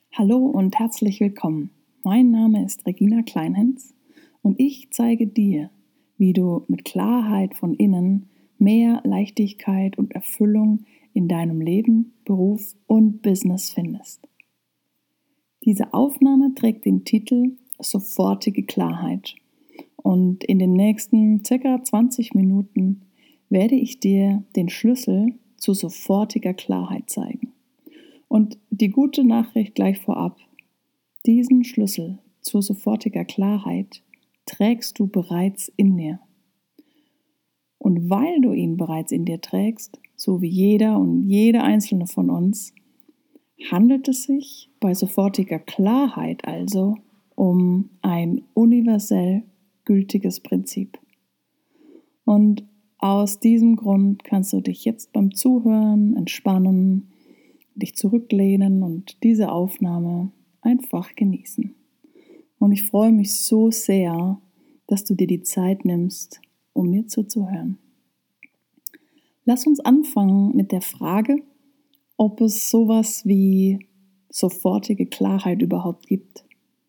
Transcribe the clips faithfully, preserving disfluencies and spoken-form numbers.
Hallo und herzlich willkommen. Mein Name ist Regina Kleinhens und ich zeige dir, wie du mit Klarheit von innen mehr Leichtigkeit und Erfüllung in deinem Leben, Beruf und Business findest. Diese Aufnahme trägt den Titel Sofortige Klarheit und in den nächsten circa zwanzig Minuten werde ich dir den Schlüssel zu sofortiger Klarheit zeigen. Und die gute Nachricht gleich vorab: Diesen Schlüssel zu sofortiger Klarheit trägst du bereits in dir. Und weil du ihn bereits in dir trägst, so wie jeder und jede einzelne von uns, handelt es sich bei sofortiger Klarheit also um ein universell gültiges Prinzip. Und aus diesem Grund kannst du dich jetzt beim Zuhören entspannen, dich zurücklehnen und diese Aufnahme einfach genießen. Und ich freue mich so sehr, dass du dir die Zeit nimmst, um mir zuzuhören. Lass uns anfangen mit der Frage, ob es sowas wie sofortige Klarheit überhaupt gibt.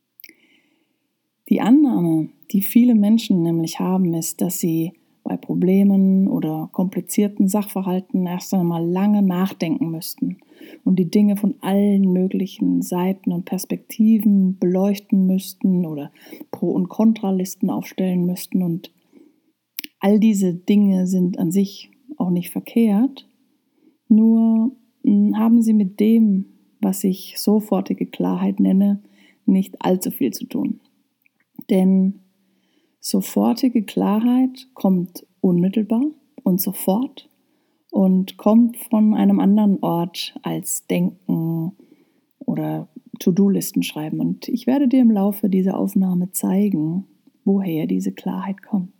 Die Annahme, die viele Menschen nämlich haben, ist, dass sie bei Problemen oder komplizierten Sachverhalten erst einmal lange nachdenken müssten und die Dinge von allen möglichen Seiten und Perspektiven beleuchten müssten oder Pro- und Kontralisten aufstellen müssten. Und all diese Dinge sind an sich auch nicht verkehrt, nur haben sie mit dem, was ich sofortige Klarheit nenne, nicht allzu viel zu tun. Denn sofortige Klarheit kommt unmittelbar und sofort und kommt von einem anderen Ort als Denken oder To-Do-Listen schreiben. Und ich werde dir im Laufe dieser Aufnahme zeigen, woher diese Klarheit kommt.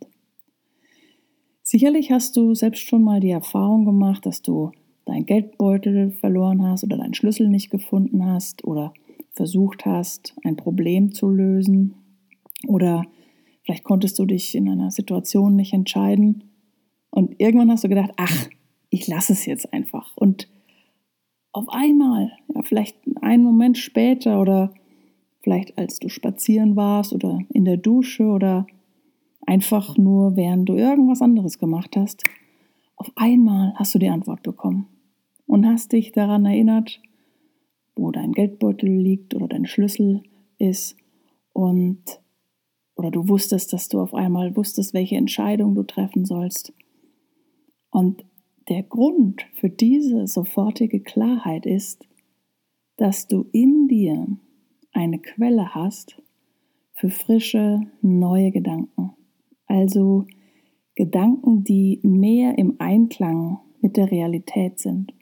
Sicherlich hast du selbst schon mal die Erfahrung gemacht, dass du deinen Geldbeutel verloren hast oder deinen Schlüssel nicht gefunden hast oder versucht hast, ein Problem zu lösen, oder vielleicht konntest du dich in einer Situation nicht entscheiden und irgendwann hast du gedacht, ach, ich lasse es jetzt einfach. Und auf einmal, ja, vielleicht einen Moment später oder vielleicht als du spazieren warst oder in der Dusche oder einfach nur während du irgendwas anderes gemacht hast, auf einmal hast du die Antwort bekommen und hast dich daran erinnert, wo dein Geldbeutel liegt oder dein Schlüssel ist und oder du wusstest, dass du auf einmal wusstest, welche Entscheidung du treffen sollst. Und der Grund für diese sofortige Klarheit ist, dass du in dir eine Quelle hast für frische, neue Gedanken. Also Gedanken, die mehr im Einklang mit der Realität sind.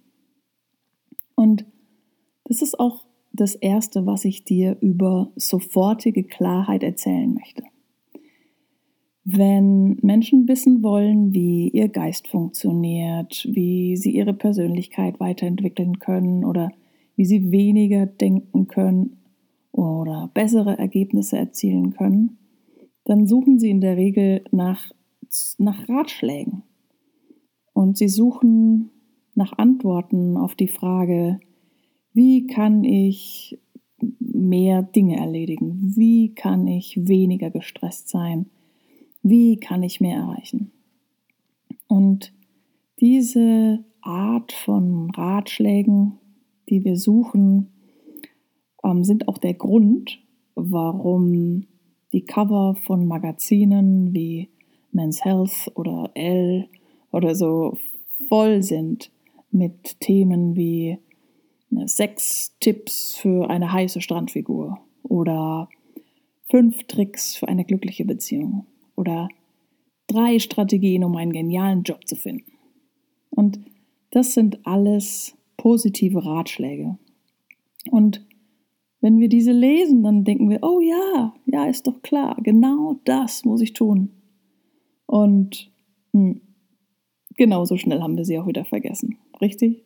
Und das ist auch das Erste, was ich dir über sofortige Klarheit erzählen möchte. Wenn Menschen wissen wollen, wie ihr Geist funktioniert, wie sie ihre Persönlichkeit weiterentwickeln können oder wie sie weniger denken können oder bessere Ergebnisse erzielen können, dann suchen sie in der Regel nach, nach Ratschlägen. Und sie suchen nach Antworten auf die Frage, wie kann ich mehr Dinge erledigen? Wie kann ich weniger gestresst sein? Wie kann ich mehr erreichen? Und diese Art von Ratschlägen, die wir suchen, sind auch der Grund, warum die Cover von Magazinen wie Men's Health oder Elle oder so voll sind mit Themen wie sechs Tipps für eine heiße Strandfigur oder fünf Tricks für eine glückliche Beziehung oder drei Strategien, um einen genialen Job zu finden. Und das sind alles positive Ratschläge. Und wenn wir diese lesen, dann denken wir, oh ja, ja, ist doch klar, genau das muss ich tun. Und hm, genauso schnell haben wir sie auch wieder vergessen, richtig?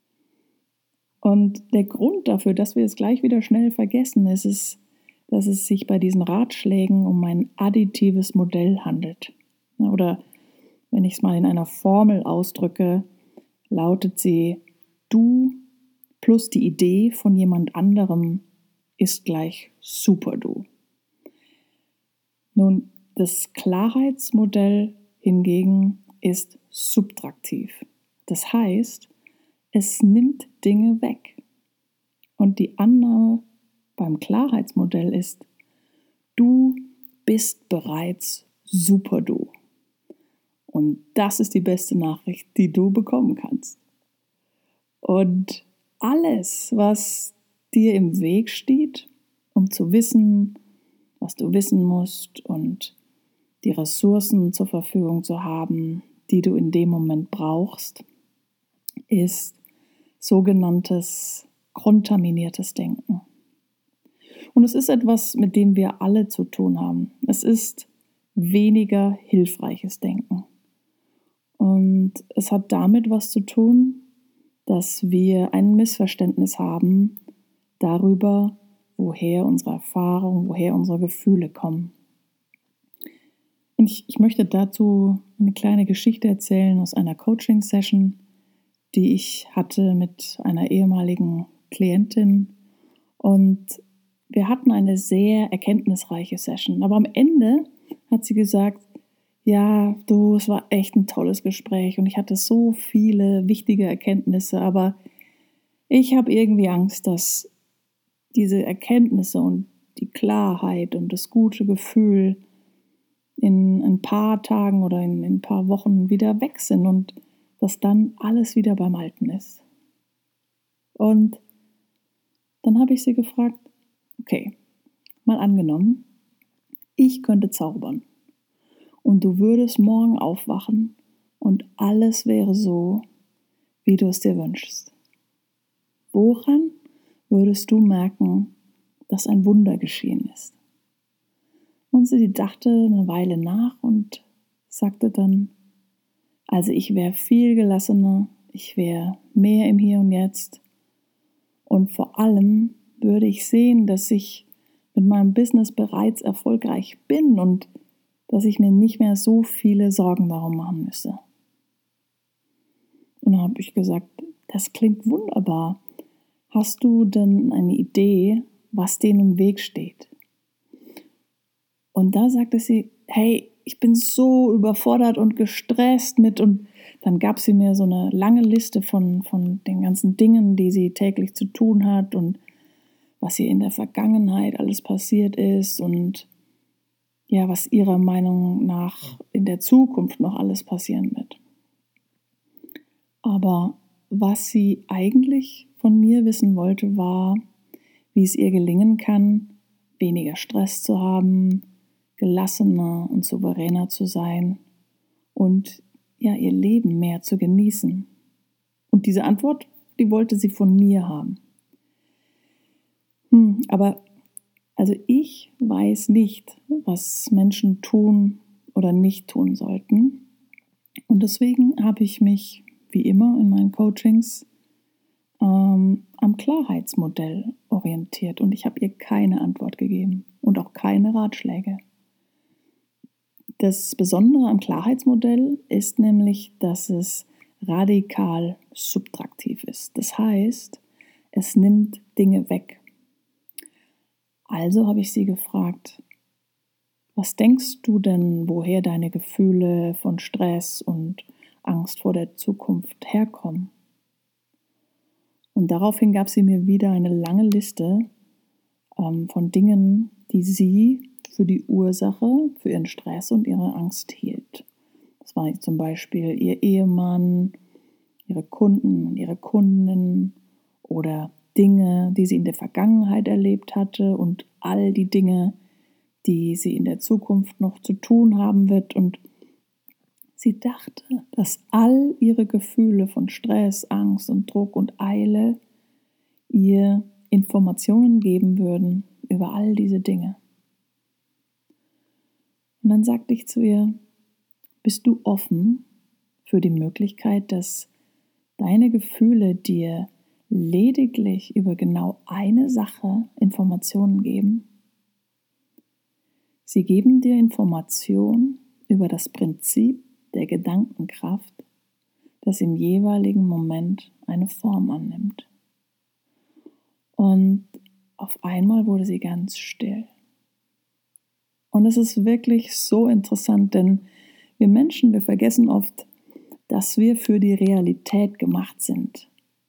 Und der Grund dafür, dass wir es gleich wieder schnell vergessen, ist es, dass es sich bei diesen Ratschlägen um ein additives Modell handelt. Oder wenn ich es mal in einer Formel ausdrücke, lautet sie: Du plus die Idee von jemand anderem ist gleich Super-Du. Nun, das Klarheitsmodell hingegen ist subtraktiv. Das heißt, es nimmt Dinge weg. Und die Annahme beim Klarheitsmodell ist, du bist bereits Super-Du. Und das ist die beste Nachricht, die du bekommen kannst. Und alles, was dir im Weg steht, um zu wissen, was du wissen musst und die Ressourcen zur Verfügung zu haben, die du in dem Moment brauchst, ist sogenanntes kontaminiertes Denken. Und es ist etwas, mit dem wir alle zu tun haben. Es ist weniger hilfreiches Denken. Und es hat damit was zu tun, dass wir ein Missverständnis haben darüber, woher unsere Erfahrungen, woher unsere Gefühle kommen. Und ich, ich möchte dazu eine kleine Geschichte erzählen aus einer Coaching-Session, die ich hatte mit einer ehemaligen Klientin. Und wir hatten eine sehr erkenntnisreiche Session. Aber am Ende hat sie gesagt, ja, du, es war echt ein tolles Gespräch und ich hatte so viele wichtige Erkenntnisse, aber ich habe irgendwie Angst, dass diese Erkenntnisse und die Klarheit und das gute Gefühl in ein paar Tagen oder in, in ein paar Wochen wieder weg sind und dass dann alles wieder beim Alten ist. Und dann habe ich sie gefragt, okay, mal angenommen, ich könnte zaubern und du würdest morgen aufwachen und alles wäre so, wie du es dir wünschst. Woran würdest du merken, dass ein Wunder geschehen ist? Und sie dachte eine Weile nach und sagte dann, also ich wäre viel gelassener, ich wäre mehr im Hier und Jetzt und vor allem würde ich sehen, dass ich mit meinem Business bereits erfolgreich bin und dass ich mir nicht mehr so viele Sorgen darum machen müsse. Und dann habe ich gesagt, das klingt wunderbar. Hast du denn eine Idee, was dem im Weg steht? Und da sagte sie, hey, ich bin so überfordert und gestresst mit, und dann gab sie mir so eine lange Liste von, von den ganzen Dingen, die sie täglich zu tun hat und was ihr in der Vergangenheit alles passiert ist und ja, was ihrer Meinung nach in der Zukunft noch alles passieren wird. Aber was sie eigentlich von mir wissen wollte, war, wie es ihr gelingen kann, weniger Stress zu haben, gelassener und souveräner zu sein und ja, ihr Leben mehr zu genießen. Und diese Antwort, die wollte sie von mir haben. Hm, aber also ich weiß nicht, was Menschen tun oder nicht tun sollten. Und deswegen habe ich mich, wie immer in meinen Coachings, ähm, am Klarheitsmodell orientiert. Und ich habe ihr keine Antwort gegeben und auch keine Ratschläge. Das Besondere am Klarheitsmodell ist nämlich, dass es radikal subtraktiv ist. Das heißt, es nimmt Dinge weg. Also habe ich sie gefragt, was denkst du denn, woher deine Gefühle von Stress und Angst vor der Zukunft herkommen? Und daraufhin gab sie mir wieder eine lange Liste ähm, von Dingen, die sie für die Ursache für ihren Stress und ihre Angst hielt. Das war zum Beispiel ihr Ehemann, ihre Kunden und ihre Kundinnen oder Dinge, die sie in der Vergangenheit erlebt hatte und all die Dinge, die sie in der Zukunft noch zu tun haben wird. Und sie dachte, dass all ihre Gefühle von Stress, Angst und Druck und Eile ihr Informationen geben würden über all diese Dinge. Und dann sagte ich zu ihr, bist du offen für die Möglichkeit, dass deine Gefühle dir lediglich über genau eine Sache Informationen geben? Sie geben dir Informationen über das Prinzip der Gedankenkraft, das im jeweiligen Moment eine Form annimmt. Und auf auf einmal wurde sie ganz still. Und es ist wirklich so interessant, denn wir Menschen, wir vergessen oft, dass wir für die Realität gemacht sind.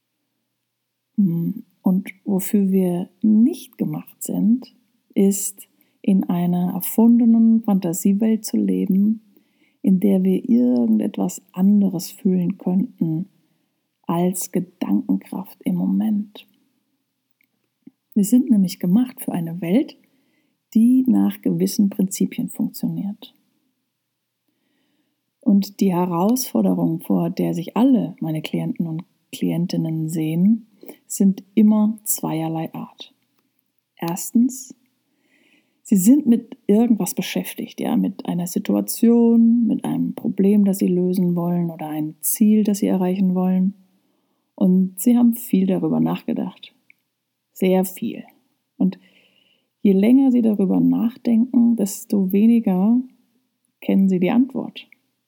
Und wofür wir nicht gemacht sind, ist in einer erfundenen Fantasiewelt zu leben, in der wir irgendetwas anderes fühlen könnten als Gedankenkraft im Moment. Wir sind nämlich gemacht für eine Welt, die nach gewissen Prinzipien funktioniert. Und die Herausforderung, vor der sich alle meine Klienten und Klientinnen sehen, sind immer zweierlei Art. Erstens, sie sind mit irgendwas beschäftigt, ja, mit einer Situation, mit einem Problem, das sie lösen wollen oder einem Ziel, das sie erreichen wollen. Und sie haben viel darüber nachgedacht. Sehr viel. Und je länger sie darüber nachdenken, desto weniger kennen sie die Antwort.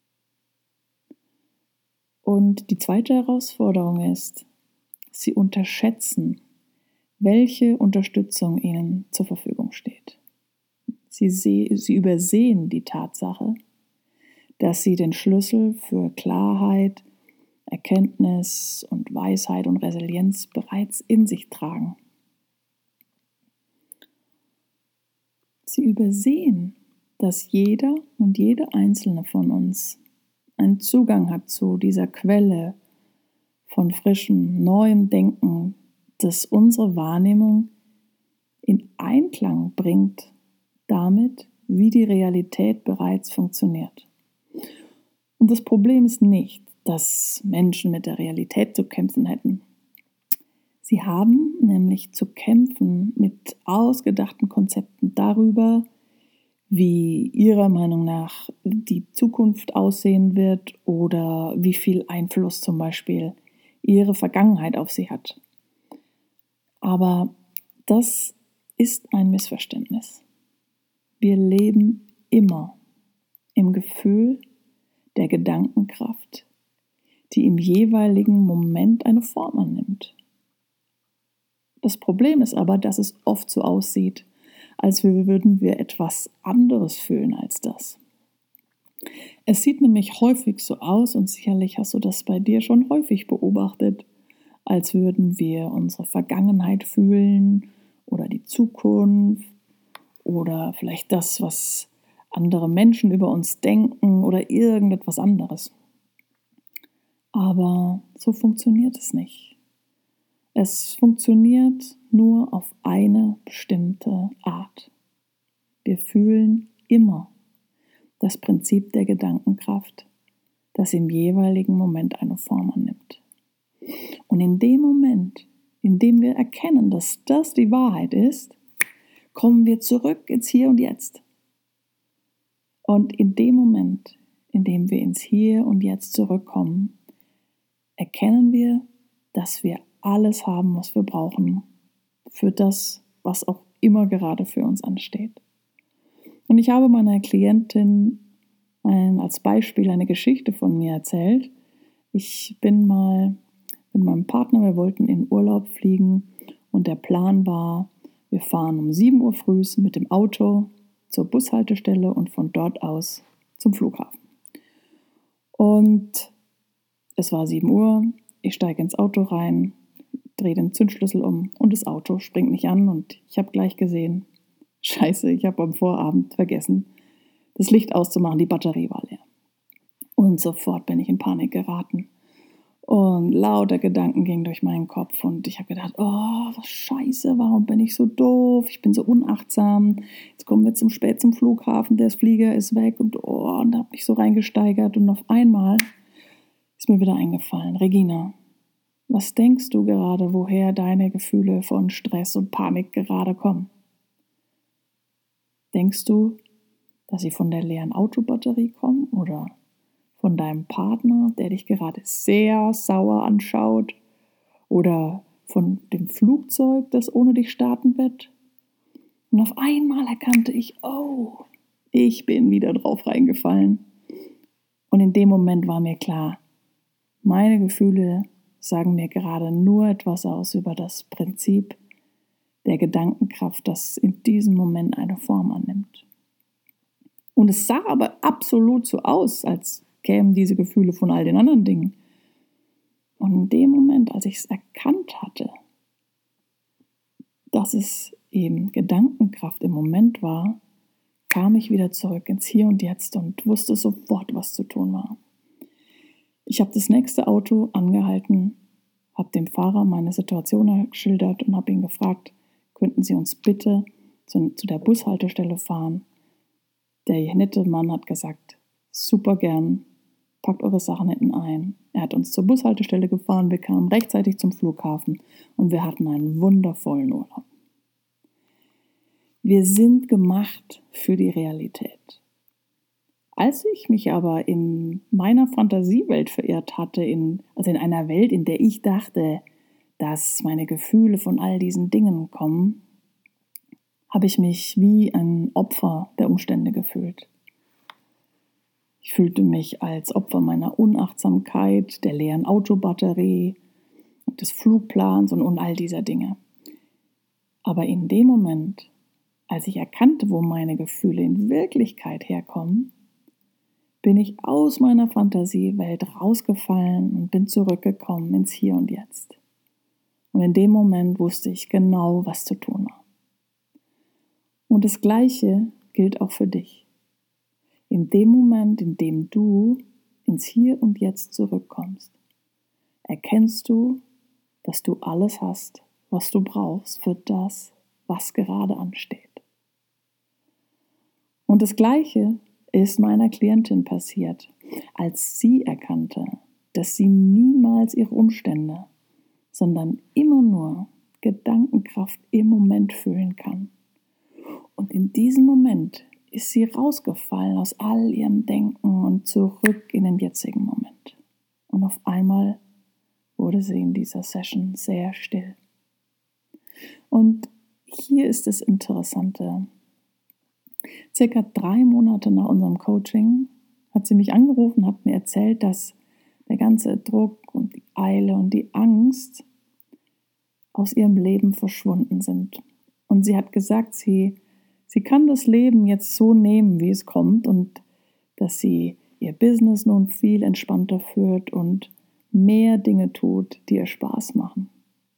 Und die zweite Herausforderung ist, sie unterschätzen, welche Unterstützung ihnen zur Verfügung steht. Sie, se- sie übersehen die Tatsache, dass sie den Schlüssel für Klarheit, Erkenntnis und Weisheit und Resilienz bereits in sich tragen. Sie übersehen, dass jeder und jede einzelne von uns einen Zugang hat zu dieser Quelle von frischem, neuem Denken, das unsere Wahrnehmung in Einklang bringt damit, wie die Realität bereits funktioniert. Und das Problem ist nicht, dass Menschen mit der Realität zu kämpfen hätten. Sie haben nämlich zu kämpfen mit ausgedachten Konzepten darüber, wie ihrer Meinung nach die Zukunft aussehen wird oder wie viel Einfluss zum Beispiel ihre Vergangenheit auf sie hat. Aber das ist ein Missverständnis. Wir leben immer im Gefühl der Gedankenkraft, die im jeweiligen Moment eine Form annimmt. Das Problem ist aber, dass es oft so aussieht, als würden wir etwas anderes fühlen als das. Es sieht nämlich häufig so aus, und sicherlich hast du das bei dir schon häufig beobachtet, als würden wir unsere Vergangenheit fühlen oder die Zukunft oder vielleicht das, was andere Menschen über uns denken oder irgendetwas anderes. Aber so funktioniert es nicht. Es funktioniert nur auf eine bestimmte Art. Wir fühlen immer das Prinzip der Gedankenkraft, das im jeweiligen Moment eine Form annimmt. Und in dem Moment, in dem wir erkennen, dass das die Wahrheit ist, kommen wir zurück ins Hier und Jetzt. Und in dem Moment, in dem wir ins Hier und Jetzt zurückkommen, erkennen wir, dass wir alles haben, was wir brauchen, für das, was auch immer gerade für uns ansteht. Und ich habe meiner Klientin ein, als Beispiel eine Geschichte von mir erzählt. Ich bin mal mit meinem Partner, wir wollten in Urlaub fliegen und der Plan war, wir fahren um sieben Uhr früh mit dem Auto zur Bushaltestelle und von dort aus zum Flughafen. Und es war sieben Uhr, ich steige ins Auto rein, drehe den Zündschlüssel um und das Auto springt nicht an und ich habe gleich gesehen, scheiße, ich habe am Vorabend vergessen, das Licht auszumachen, die Batterie war leer. Und sofort bin ich in Panik geraten. Und lauter Gedanken gingen durch meinen Kopf und ich habe gedacht, oh, was scheiße, warum bin ich so doof, ich bin so unachtsam, jetzt kommen wir zum spät zum Flughafen, der Flieger ist weg und oh, und habe mich so reingesteigert und auf einmal ist mir wieder eingefallen, Regina, was denkst du gerade, woher deine Gefühle von Stress und Panik gerade kommen? Denkst du, dass sie von der leeren Autobatterie kommen oder von deinem Partner, der dich gerade sehr sauer anschaut oder von dem Flugzeug, das ohne dich starten wird? Und auf einmal erkannte ich, oh, ich bin wieder drauf reingefallen. Und in dem Moment war mir klar, meine Gefühle sagen mir gerade nur etwas aus über das Prinzip der Gedankenkraft, das in diesem Moment eine Form annimmt. Und es sah aber absolut so aus, als kämen diese Gefühle von all den anderen Dingen. Und in dem Moment, als ich es erkannt hatte, dass es eben Gedankenkraft im Moment war, kam ich wieder zurück ins Hier und Jetzt und wusste sofort, was zu tun war. Ich habe das nächste Auto angehalten, habe dem Fahrer meine Situation geschildert und habe ihn gefragt, könnten Sie uns bitte zu, zu der Bushaltestelle fahren? Der nette Mann hat gesagt, super gern, packt eure Sachen hinten ein. Er hat uns zur Bushaltestelle gefahren, wir kamen rechtzeitig zum Flughafen und wir hatten einen wundervollen Urlaub. Wir sind gemacht für die Realität. Als ich mich aber in meiner Fantasiewelt verirrt hatte, in, also in einer Welt, in der ich dachte, dass meine Gefühle von all diesen Dingen kommen, habe ich mich wie ein Opfer der Umstände gefühlt. Ich fühlte mich als Opfer meiner Unachtsamkeit, der leeren Autobatterie, des Flugplans und, und all dieser Dinge. Aber in dem Moment, als ich erkannte, wo meine Gefühle in Wirklichkeit herkommen, bin ich aus meiner Fantasiewelt rausgefallen und bin zurückgekommen ins Hier und Jetzt. Und in dem Moment wusste ich genau, was zu tun war. Und das Gleiche gilt auch für dich. In dem Moment, in dem du ins Hier und Jetzt zurückkommst, erkennst du, dass du alles hast, was du brauchst für das, was gerade ansteht. Und das Gleiche ist meiner Klientin passiert, als sie erkannte, dass sie niemals ihre Umstände, sondern immer nur Gedankenkraft im Moment fühlen kann. Und in diesem Moment ist sie rausgefallen aus all ihrem Denken und zurück in den jetzigen Moment. Und auf einmal wurde sie in dieser Session sehr still. Und hier ist das Interessante. Circa drei Monate nach unserem Coaching hat sie mich angerufen, hat mir erzählt, dass der ganze Druck und die Eile und die Angst aus ihrem Leben verschwunden sind. Und sie hat gesagt, sie, sie kann das Leben jetzt so nehmen, wie es kommt und dass sie ihr Business nun viel entspannter führt und mehr Dinge tut, die ihr Spaß machen.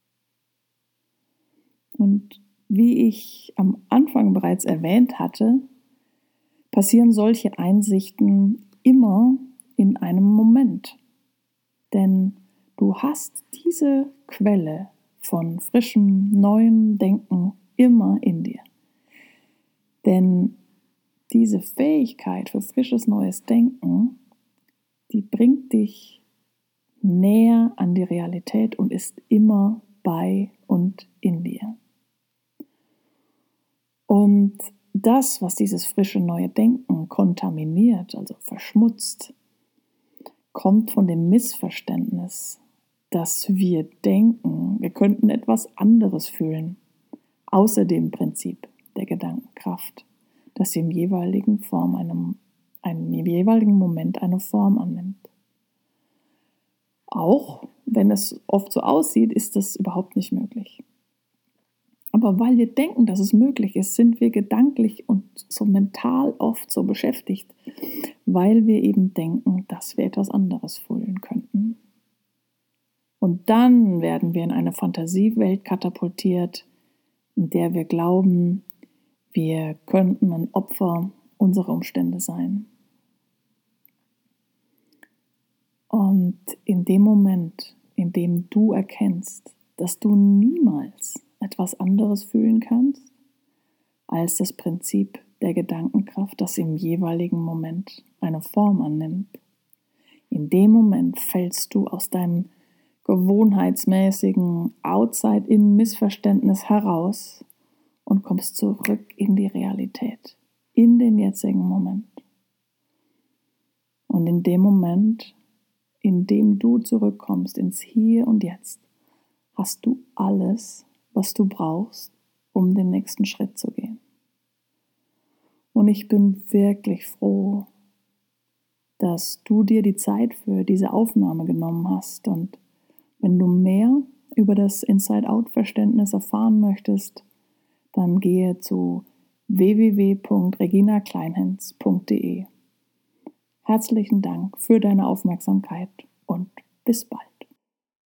Und wie ich am Anfang bereits erwähnt hatte, passieren solche Einsichten immer in einem Moment. Denn du hast diese Quelle von frischem, neuem Denken immer in dir. Denn diese Fähigkeit für frisches, neues Denken, die bringt dich näher an die Realität und ist immer bei und in dir. Und das, was dieses frische, neue Denken kontaminiert, also verschmutzt, kommt von dem Missverständnis, dass wir denken, wir könnten etwas anderes fühlen, außer dem Prinzip der Gedankenkraft, dass sie im jeweiligen Form einem, einem jeweiligen Moment eine Form annimmt. Auch wenn es oft so aussieht, ist das überhaupt nicht möglich. Aber weil wir denken, dass es möglich ist, sind wir gedanklich und so mental oft so beschäftigt, weil wir eben denken, dass wir etwas anderes fühlen könnten. Und dann werden wir in eine Fantasiewelt katapultiert, in der wir glauben, wir könnten ein Opfer unserer Umstände sein. Und in dem Moment, in dem du erkennst, dass du niemals etwas anderes fühlen kannst, als das Prinzip der Gedankenkraft, das im jeweiligen Moment eine Form annimmt. In dem Moment fällst du aus deinem gewohnheitsmäßigen Outside-In-Missverständnis heraus und kommst zurück in die Realität, in den jetzigen Moment. Und in dem Moment, in dem du zurückkommst ins Hier und Jetzt, hast du alles, was du brauchst, um den nächsten Schritt zu gehen. Und ich bin wirklich froh, dass du dir die Zeit für diese Aufnahme genommen hast. Und wenn du mehr über das Inside-Out-Verständnis erfahren möchtest, dann gehe zu w w w punkt regina kleinhens punkt de. Herzlichen Dank für deine Aufmerksamkeit und bis bald.